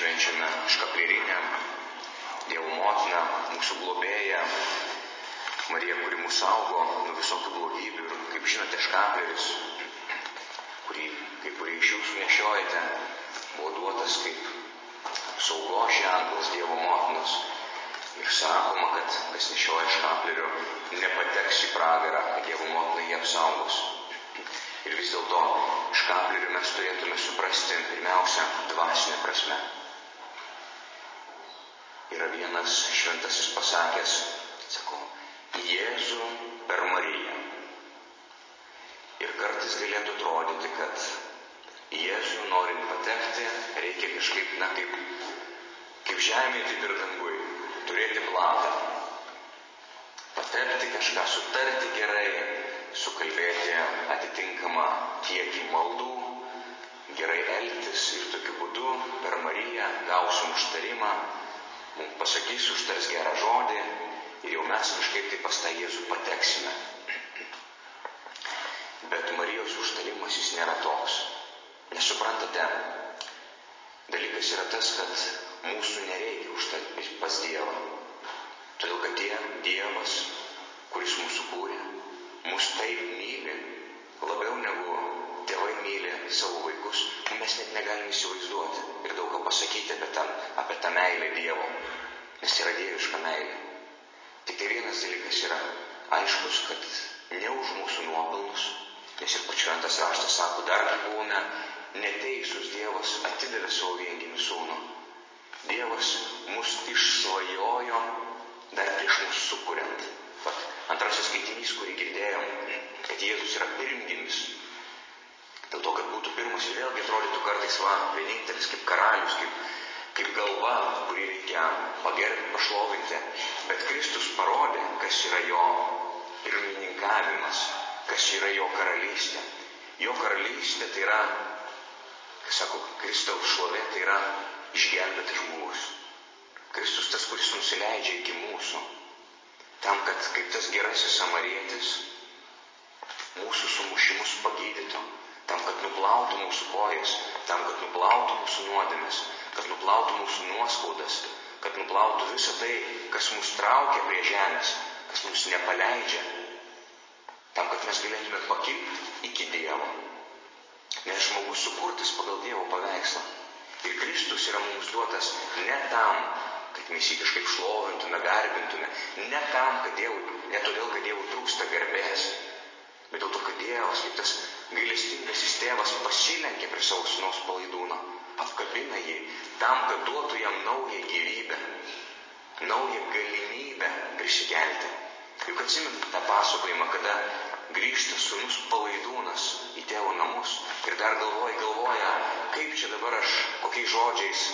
švenčiame škaplierinę, Dievo motiną, mūsų globėją, Mariją, kuri mūsų saugo nuo visokių blogybių. Ir kaip žinote, škapleris, kurį kai kurie iš jūsų nešiojate, buvo duotas kaip apsaugos ženklas Dievo motinos. Ir sakoma, kad kas nešioja škaplerių, nepateks į pragarą, kad Dievo motina jį apsaugos. Ir vis dėlto škaplerių mes turėtume suprasti pirmiausia dvasinę prasme. Yra vienas šventasis pasakęs, sako, Jėzų per Mariją. Ir kartais galėtų atrodyti, kad Jėzų norint patekti, reikia kažkaip, kaip žemėje, taip ir dangui, turėti planą. Patepti kažką, sutarti gerai, sukalbėti atitinkamą kiekį maldų, gerai elgtis ir tokiu būdu per Mariją gausim užtarimą, mums pasakys, užtars gerą žodį ir jau mes kažkaip tai pas tą Jėzų pateksime. Bet Marijos užtarimas jis nėra toks. Nesuprantate, dalykas yra tas, kad mūsų nereikia užtarti pas Dievą. Todėl, kad Dievas, kuris mūsų kūrė, mus taip myli, labiau negu tėvai myli savo vaikus, mes net negalim įsivaizduoti ir daug ką pasakyti apie tą meilę Dievo, nes yra dieviška meilė. Tik tai vienas dalykas yra aiškus, kad ne už mūsų nuopelnus, nes ir pats šventas raštas sako, dar kai buvome neteisūs, Dievas atidavė savo viengimį sūnų. Dievas mus išsvajojo dar prieš mus sukuriant. Antrasis skaitinys, kurį girdėjom, kad Jėzus yra pirmgimis. Dėl to, kad būtų pirmas ir vėlgi atrodytų kartais vienintelis kaip karalius, kaip galva, kurį reikia pagerbti, pašlovinti. Bet Kristus parodė, kas yra jo pirmininkavimas, kas yra jo karalystė. Jo karalystė tai yra, kas sako, Kristaus šlovė tai yra išgelbėtas žmogus. Kristus tas, kuris nusileidžia iki mūsų. Tam, kad kaip tas gerasis samarietis mūsų sumušimus pagydytų. Tam, kad nuplautų mūsų kojas, tam, kad nuplautų mūsų nuodėmes, kad nuplautų mūsų nuoskaudas, kad nuplautų visą tai, kas mus traukia prie žemės, kas mus nepaleidžia, tam, kad mes galėtume pakilti iki Dievo. Nes žmogus sukurtas pagal Dievo paveikslą. Ir Kristus yra mums duotas ne tam, kad mes jį kažkaip šlovintume, garbintume, ne todėl, kad Dievui trūksta garbės, bet dėl to, kad Dievas, kaip tas gailestingasis tėvas, pasilenkė prie savo sūnaus palaidūno, apkabina jį, tam, kad duotų jam naują gyvybę, naują galimybę prisikelti. Juk atsimenate tą pasakojimą, kada grįžta sūnus palaidūnas į tėvo namus ir dar galvoja, kaip čia dabar aš, kokiais žodžiais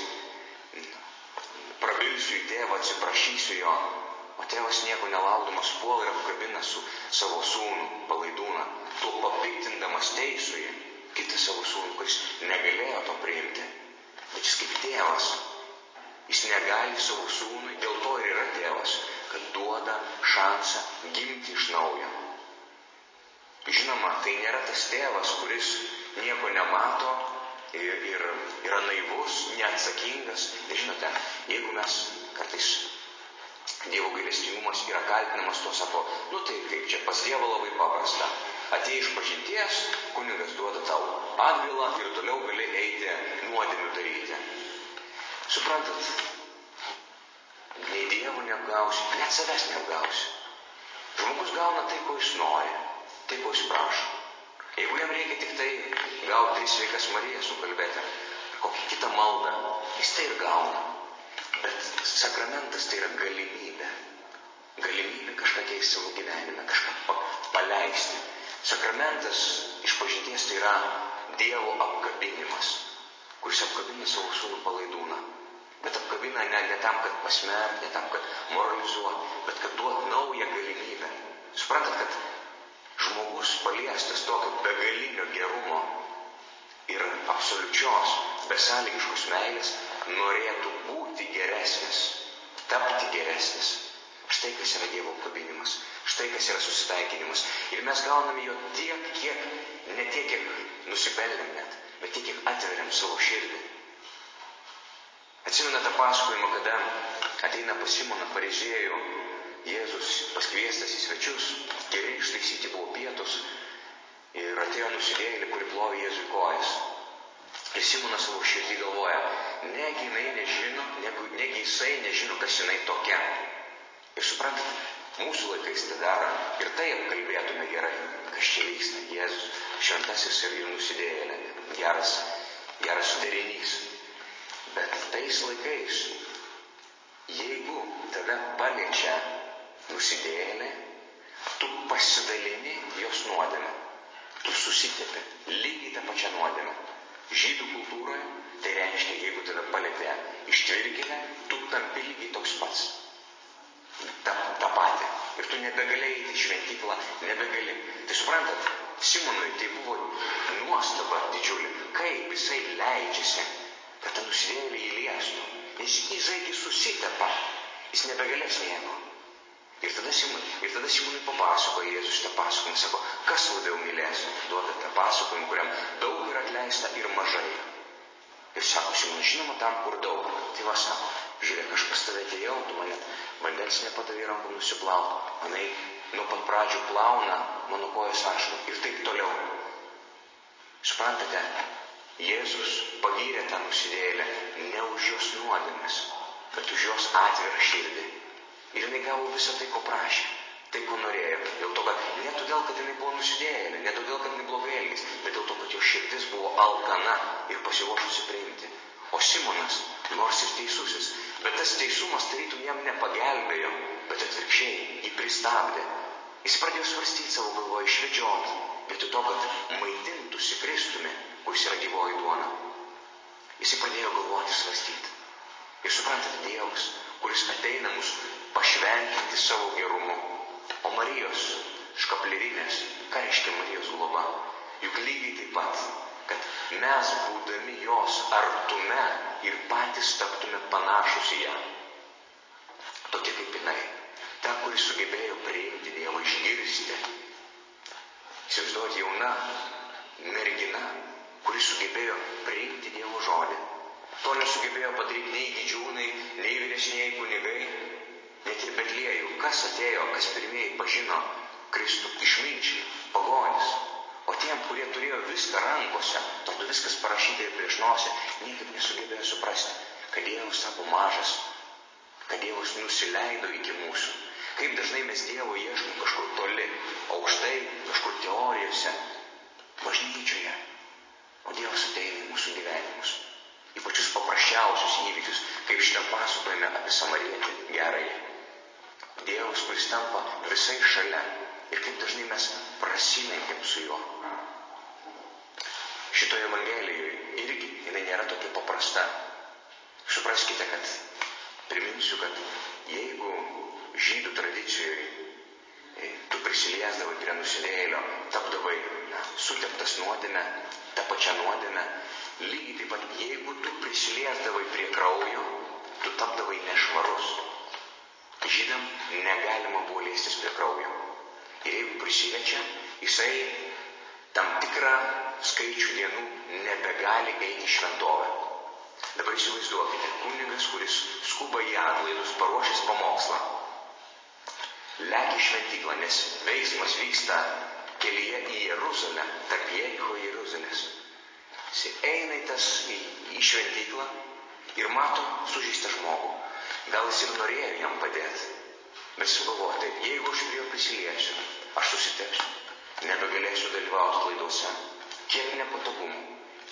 prabilsiu į tėvą, atsiprašysiu jo. O tėvas nieko nelaukdamas puola ir apkabina su savo sūnų palaidūną, tuo papiktindamas teisųjį kitą savo sūnų, kuris negalėjo to priimti. Bet jis kaip tėvas, jis negali savo sūnui, dėl to ir yra tėvas, kad duoda šansą gimti iš naujo. Žinoma, tai nėra tas tėvas, kuris nieko nemato ir yra naivus, neatsakingas. Ir žinote, jeigu mes kartais Dievo gailestingumas yra kaltinamas, to sako, tai kaip čia pas Dievą labai paprasta. Atėjai iš pažinties, kunigas duoda tau atgailą ir toliau gali eiti nuodėmių daryti. Suprantat, nei Dievo neapgausi, net savęs neapgausi. Žmogus gauna tai, ko jis nori, tai, ko jis prašo. Jeigu jam reikia tik tai gauti 3 sveikas Marijas sukalbėti, kokią kitą maldą, jis tai ir gauna. Bet sakramentas tai yra galimybė. Galimybė kažką keisti savo gyvenime, kažką paleisti. Sakramentas išpažinties tai yra Dievo apkabinimas, kuris apkabina savo sūnų palaidūną. Bet apkabina ne tam, kad pasmerkti, ne tam, kad moralizuoti, bet kad duot naują galimybę. Suprantat, kad žmogus paliestas tokio begalinio gerumo ir absoliučios, besąlygiškos meilės norėtų būti geresnis, tapti geresnis. Štai kas yra Dievo apkabinimas, štai kas yra susitaikinimas. Ir mes gauname jo ne tiek, kiek nusipelnėm net, bet tiek, kiek atveriam savo širdį. Atsimena tą pasakojimą, kada ateina pas Simoną fariziejų, Jėzus paskviestas į svečius, gerai ištaisyti buvo pietus ir atėjo nusidėjėlė, kuri plovė Jėzui kojas. Ir Simonas savo širdį galvoja, negi jisai nežino, kas jinai tokia. Ir suprantate, mūsų laikais tai daro ir tai apkalbėtume gerai, kas čia vyksta. Jėzus šventasis ir nusidėjėlė, geras derinys. Bet tais laikais, jeigu tave paliečia nusidėjėlė, tu pasidalini jos nuodėmę. Tu susitepi lygiai tą pačią nuodėmę. Žydų kultūroje tai reiškia, jeigu tave palietė ištvirkime, tu tampi lygiai toks pats. Ta patį. Ir tu nebegalėjai eiti į šventyklą, nebegali. Tai suprantat, Simonui tai buvo nuostaba didžiulė. Kaip jisai leidžiasi, kad tą nusidėjėlį įliestų. Nes jisai susitepa. Jis nebegalės nieko. Ir tada Simonui papasakoja Jėzus šitą pasakojimą. Sako, kas labiau mylės? Duoda tą pasakojimą, kuriam daug yra atleista ir mažai. Ir sako, Simonai, žinoma, tam, kur daug. Tai va, sako, žiūrėk, aš pas tave atėjau, tu mane vandens nepadavai rankom nusiplauti. Manai, nuo pat pradžių plauna mano kojos ašarą ir taip toliau. Suprantate, Jėzus pagyrė tą nusidėjėlę ne už jos nuodėmes, bet už jos atvirą širdį. Ir jinai gavo visą tai, ko prašė, tai, ko norėjo. Dėl to, kad ne todėl, kad jinai buvo nusidėjėlė, ne todėl, kad jinai blogai elgėsi, bet dėl to, kad jo širdis buvo alkana ir pasiruošusi priimti. O Simonas, nors ir teisusis, bet tas teisumas tarytum jam nepagelbėjo, bet atvirkščiai jį pristabdė. Jis pradėjo svarstyti savo galvoje, išvedžioti, vietoj to, kad maitintųsi Kristumi, kuris yra gyvoji duona. Jis pradėjo galvoti, svarstyti. Ir suprantate, Dievas, kuris ateina mus pašventinti savo gerumu. O Marijos škaplierinės, ką reiškia Marijos globa? Juk lygiai taip pat, kad mes būdami jos artume ir patys taptume panašus į ją. Tokia kaip jinai. Ta, kuri sugebėjo priimti Dievą, išgirsti. Įsivaizduoti, jauna mergina, kuri sugebėjo priimti Dievo žodį. To nesugebėjo padaryti nei didžiūnai, nei vyresnieji kunigai, net ir Betliejų. Kas atėjo, kas pirmieji pažino Kristų? Išminčiai, pagonis. O tiem, kurie turėjo viską rankose, atrodo viskas parašyta ir prieš nosį, niekaip nesugebėjo suprasti, kad Dievas tapo mažas, kad Dievas nusileido iki mūsų. Kaip dažnai mes Dievo ieškom kažkur toli, aukštai, kažkur teorijose, bažnyčioje. O Dievas ateina į mūsų gyvenimus. Į pačius paprasčiausius įvykius, kaip šitą pasakojame apie Samarietį gerąjį. Dievas, kuris tampa visai šalia ir kaip dažnai mes prasilenkiam su juo. Šitoje Evangelijoje irgi jinai nėra tokia paprasta. Supraskite, kad priminsiu, kad jeigu žydų tradicijoje tu prisiliesdavai prie nusidėjėlio, tapdavai suteptas nuodėme, tą pačią nuodėmę, lygiai taip pat, jeigu tu prisiliesdavai prie kraujo, tu tapdavai nešvarus. Žydam negalima buvo liestis prie kraujo. Ir jeigu prisiliečia, jisai tam tikrą skaičių dienų nebegali eiti į šventovę. Dabar įsivaizduokite, kunigas, kuris skuba į atlaidus, paruošęs pamokslą, lekia į šventyklą, nes veiksmas vyksta kelyje į Jeruzalę, tarp Jericho ir Jeruzalės. Jis eina į šventyklą ir mato sužeistą žmogų. Gal jis ir norėjo jam padėti, bet jis galvoja, taip, jeigu aš prie jo prisiliesiu, aš susitepsiu, nebegalėsiu dalyvauti laidose. Kiek nepatogumų,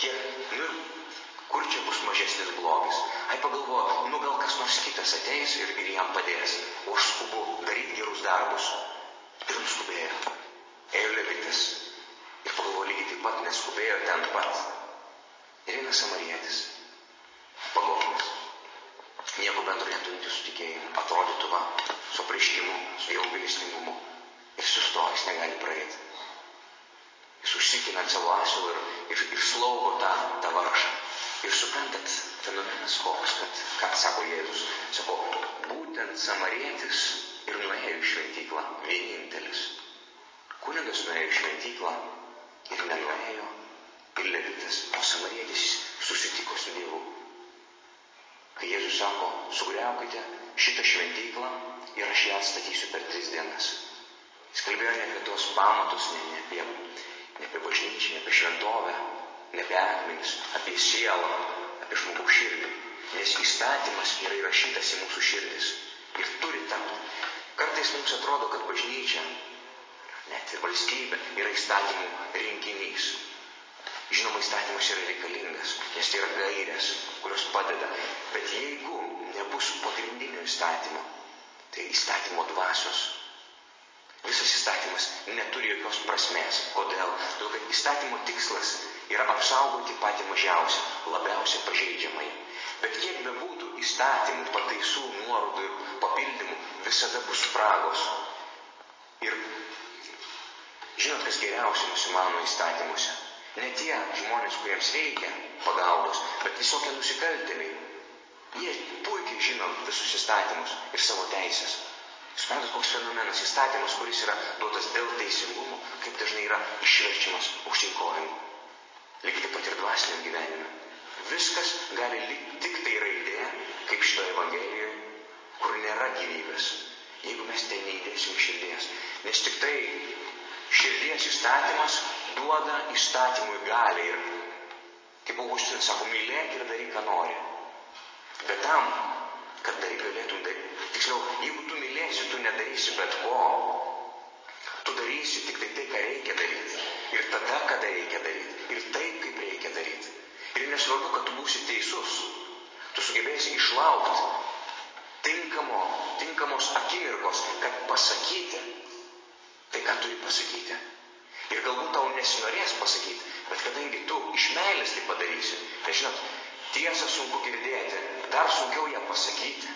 kur čia bus mažesnis blogis. Ai pagalvoju, gal kas nors kitas ateis ir jam padės, o aš skubu daryti gerus darbus. Ir nuskubėjo. Ėjo Levitas ir pagalvoju, lygiai taip pat neskubėjo ten pat. Ir eina Samarietis, pagonis. Nieko bendro neturinti su tikėjimu, atrodytų su apreiškimu, su Dievo gailestingumu. Ir sustojęs negali praeiti. Jis užsikina ant savo asilą ir slaugo tą vargšą. Ir suprantat, fenomenas koks, kad, ką sako Jėzus, sako, būtent Samarietis ir nuėjo į šventyklą, vienintelis. Kunigas nuėjo į šventyklą ir nenuėjo ir Levitas, o Samarietis susitiko su Dievu. kai Jėzus sako, sugriaukite šitą šventyklą ir aš ją atstatysiu per 3 dienas. Jis kalbėjo ne apie tuos pamatus, ne apie bažnyčią, ne apie šventovę, ne apie akmenis, apie sielą, apie žmogaus širdį. Nes įstatymas yra įrašytas į mūsų širdis ir turi tapti. Kartais mums atrodo, kad bažnyčia, net ir valstybė, yra įstatymų rinkinys. Žinoma, įstatymas yra reikalingas, nes tai yra gairės, kurios padeda. Bet jeigu nebus pagrindinio įstatymo, tai įstatymo dvasios, visas įstatymas neturi jokios prasmės. Kodėl? Todėl, kad įstatymo tikslas yra apsaugoti patį mažiausią, labiausiai pažeidžiamai. Bet kiek bebūtų įstatymų, pataisų, nuorodų ir papildymų, visada bus spragos. Ir žinot, kas geriausia mūsų mano įstatymuose? Ne tie žmonės, kuriems reikia pagalbos, bet visokie nusikaltėliai. Jie puikiai žino visus įstatymus ir savo teisės. Suprantat, koks fenomenas įstatymas, kuris yra duotas dėl teisingumo, kaip dažnai yra išverčiamas aukštyn kojom. Lygiai taip pat ir dvasiniam gyvenime. Viskas gali likti tik tai raidė, kaip šitoje Evangelijoje, kur nėra gyvybės, jeigu mes ten neįdėsim širdies. Nes tik tai širdies įstatymas duoda įstatymui galią ir, kaip Augustinas sako, mylėk ir daryk, ką nori. Bet tam, kad galėtum daryti, tiksliau, jeigu tu mylėsi, tu nedarysi bet ko. Tu darysi tik tai, ką reikia daryti. Ir tada, kada reikia daryti. Ir taip, kaip reikia daryti. Ir nesvarbu, kad tu būsi teisus. Tu sugebėsi išlaukti tinkamos akimirkos, kad pasakyti tai, ką turi pasakyti. Ir galbūt tau nesinorės pasakyti, bet kadangi tu iš meilės tai padarysi, tai žinot, tiesą sunku girdėti, dar sunkiau ją pasakyti.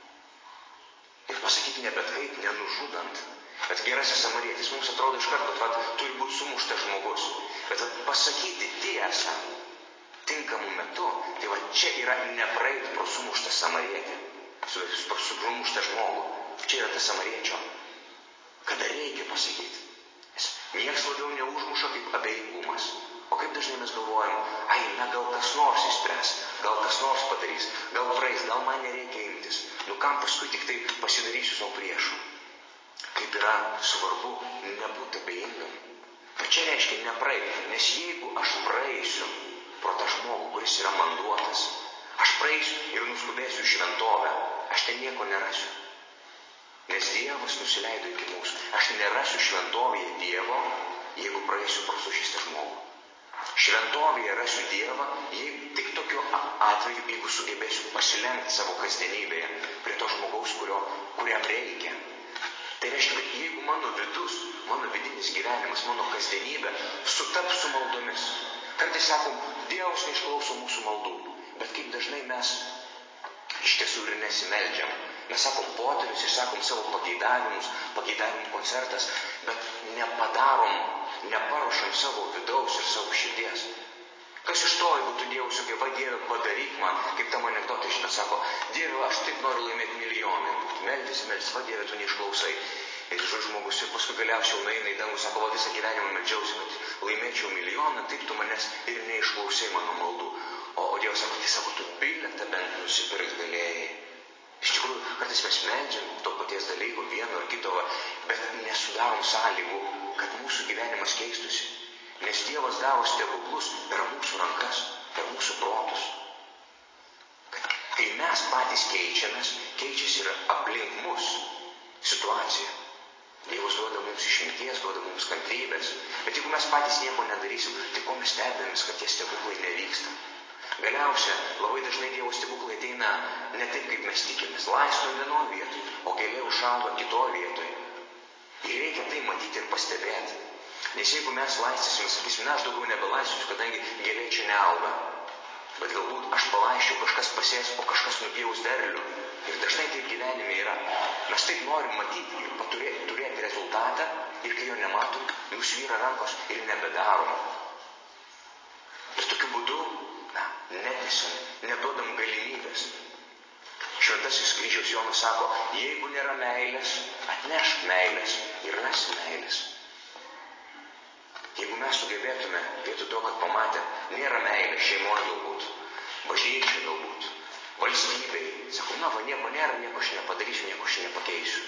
Ir pasakyti ne bet kaip, nenužudant. Bet gerasis samarietis mums atrodo iš karto, kad turi būti sumuštas žmogus. Bet pasakyti tiesą tinkamu metu, tai čia yra nepraeiti pro sumuštą samarietį, pro sumuštą žmogų. Čia yra tas samariečio, kada reikia pasakyti. Niekas labiau neužmuša kaip abejingumas. O kaip dažnai mes galvojam, gal kas nors išspręs, gal kas nors padarys, gal praeis, gal man nereikia imtis. Kam paskui tik tai pasidarysiu savo priešų. Kaip yra svarbu nebūti abejingam. Bet čia reiškia nepraeiti, nes jeigu aš praeisiu pro tą žmogų, kuris yra man duotas, aš praeisiu ir nuskubėsiu į šventovę, aš ten nieko nerasiu. Nes Dievas nusileido iki mūsų. Aš nerasiu šventovėje Dievo, jeigu praeisiu pro sužeistą žmogų. Šventovėje rasiu Dievą, jeigu tik tokiu atveju, jeigu sugebėsiu pasilenkti savo kasdienybėje prie to žmogaus, kuriam reikia. Tai reiškia, kad jeigu mano vidus, mano vidinis gyvenimas, mano kasdienybė sutaps su maldomis. Kartais sakom, Dievas neišklauso mūsų maldų, bet kaip dažnai mes iš tiesų ir nesimeldžiam. Mes sakom poterius, išsakom savo pageidavimų koncertas, bet neparuošam savo vidaus ir savo širdies. Kas iš to, jeigu tu Dievui sakai, Dieve, padaryk man, kaip tam anekdotai šitą sako, Dieve, aš taip noriu laimėti milijoną. Meldys, Dieve, tu neišklausai. Ir žmogus ir paskui galiausiai nueina į dangų, sako, visą gyvenimą meldžiausi, kad laimėčiau milijoną, taip tu manęs ir neišklausai mano maldų. O Dievas sako, tai sako, tu bilietą bent nusipirkt galėjai. Iš tikrųjų, kartais mes meldžiam to paties dalyko, vieno ar kito, bet nesudarom sąlygų, kad mūsų gyvenimas keistusi. Nes Dievas daro stebuklus per mūsų rankas, per mūsų protus. Kai mes patys keičiasi ir aplink mus situacija. Dievas duoda mums išminties, duoda mums kantrybės. Bet jeigu mes patys nieko nedarysim, tai ko mes stebėmės, kad tie stebuklai nevyksta. Galiausia, labai dažnai Dievo stebuklai ateina ne taip, kaip mes tikimės. Laisto vienoje vietoje, o gėlė užšąla kitoje vietoje. Ir reikia tai matyti ir pastebėti. Nes jeigu mes laistysim, sakysim, aš daugiau nebelaistysiu, kadangi gėlė čia neauga. Bet galbūt aš palaisčiau, kažkas pasės, o kažkas nupjaus derlių. Ir dažnai taip gyvenime yra. Mes taip norim matyti ir turėti rezultatą, ir kai jo nematom, nusvyra rankos ir nebedarom. Ir tokiu būdu netesam, neduodam galimybės. Šventasis Kryžiaus Jonas sako, jeigu nėra meilės, atnešk meilės ir rasi meilės. Jeigu mes sugebėtume, vietoj to, kad pamatę, nėra meilės šeimoje galbūt, bažnyčioje galbūt, valstybei. Sakau, va nieko nėra, nieko aš nepadarysiu, nieko aš nepakeisiu.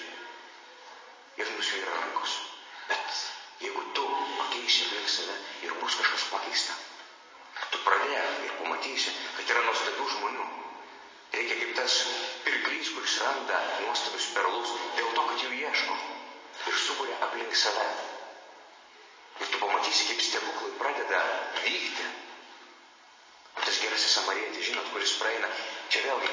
Ir nusvyra rankos. Bet jeigu tu pakeisi aplink save ir bus kažkas pakeista, tu pradėk ir pamatysi, kad yra nuostabių žmonių. Reikia kaip tas pirklys, kuris randa nuostabius perlus dėl to, kad jų ieško ir suburia aplink save. Ir tu pamatysi, kaip stebuklai pradeda vykti. Tas gerasis samarietis, žinot, kuris praeina. Čia vėlgi,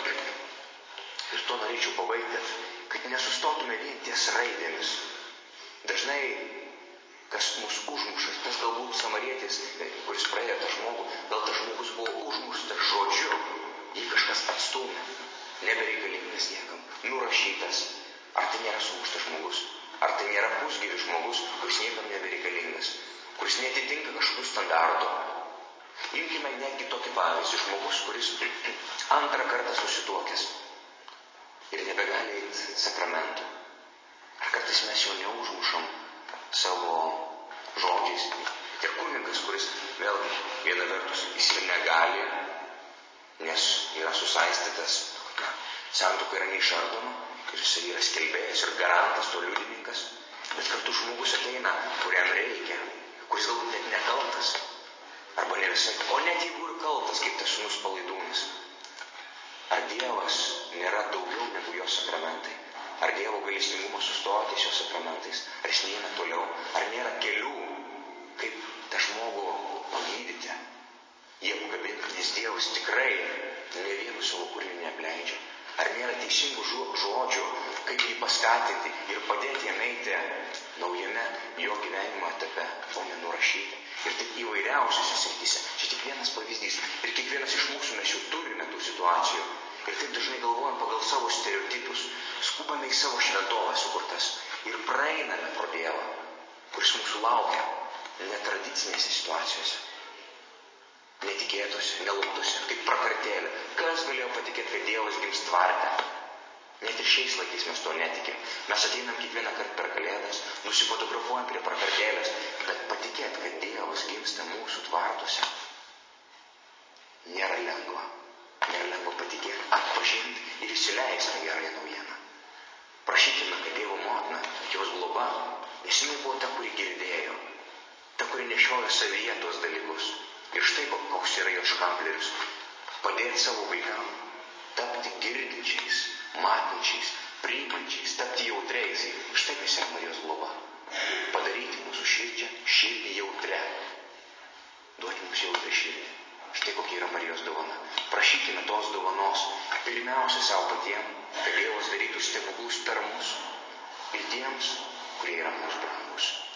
ir to norėčiau pabaigti, kad nesustotume vien ties raidėmis. Dažnai, kas mus užmuša, tas galbūt samarietis, kuris praėjo tą žmogų, gal tas žmogus buvo užmuštas žodžiu, jį kažkas atstumė, nebereikalingas niekam, nurašytas. Ar tai nėra sumuštas žmogus? Ar tai nėra pusgyvis žmogus, kuris niekam nebereikalingas, kuris netitinka kažkokių standartų? Imkime netgi tokį pavyzdį, žmogus, kuris antrą kartą susituokęs ir nebegali eiti sakramentų. Ar kartais mes jo neužmušam savo žodžiais? Ir kunigas, kuris vėlgi viena vertus jis ir negali, nes yra susaistytas, santuoka yra neišardoma, ir jisai yra skelbėjas ir garantas, to liudininkas, bet kartu žmogus ateina, kuriam reikia, kuris galbūt net nekaltas, arba ne visai, o net jeigu ir kaltas, kaip tas sūnus Palaidūnas. Ar Dievas nėra daugiau negu jo sakramentai? Ar Dievo gailestingumas sustoja ties jo sakramentais? Ar jis neina toliau? Ar nėra kelių, kaip tą žmogų pagydyti? Jie apkabinti, nes Dievas tikrai ne vienu savo kūriniu neapleidžia. Ar nėra teisingų žodžių, kaip jį paskatinti ir padėti jam eiti naujame jo gyvenimo etape, o ne nurašyti. Ir taip įvairiausiose srityse. Čia tik vienas pavyzdys. Ir kiekvienas iš mūsų mes jau turime tų situacijų. Ir taip dažnai galvojam pagal savo stereotipus, skubame į savo šventovę sukurtas ir praeiname pro Dievą, kuris mūsų laukia netradicinėse situacijose. Netikėtose, nelauktuose, kaip prakartėlė. Kas galėjo patikėti, kad Dievas gims tvarte? Net ir šiais laikais mes to netikim. Mes ateinam kiekvieną kartą per Kalėdas, nusifotografuojam prie prakartėlės, bet patikėti, kad Dievas gimsta mūsų tvartuose, nėra lengva. Nėra lengva patikėti, atpažinti ir įsileisti tą gerąją naujieną. Prašykime, kad Dievo motina, jos globa, nes jinai buvo ta, kuri girdėjo, ta, kuri nešiojo savyje tuos dalykus. Ir štai koks yra jos škampleris. Padėti savo vaikam tapti girdinčiais, matančiais, priimančiais, tapti jautriais. Štai kas yra Marijos globa. Padaryti mūsų širdį jautrę. Duoti mums jautrę širdį. Štai kokia yra Marijos dovana. Prašykime tos dovanos. Pirmiausia savo patiem, kad Dievas darytų stebuklus per mus ir tiems, kurie yra mums brangus.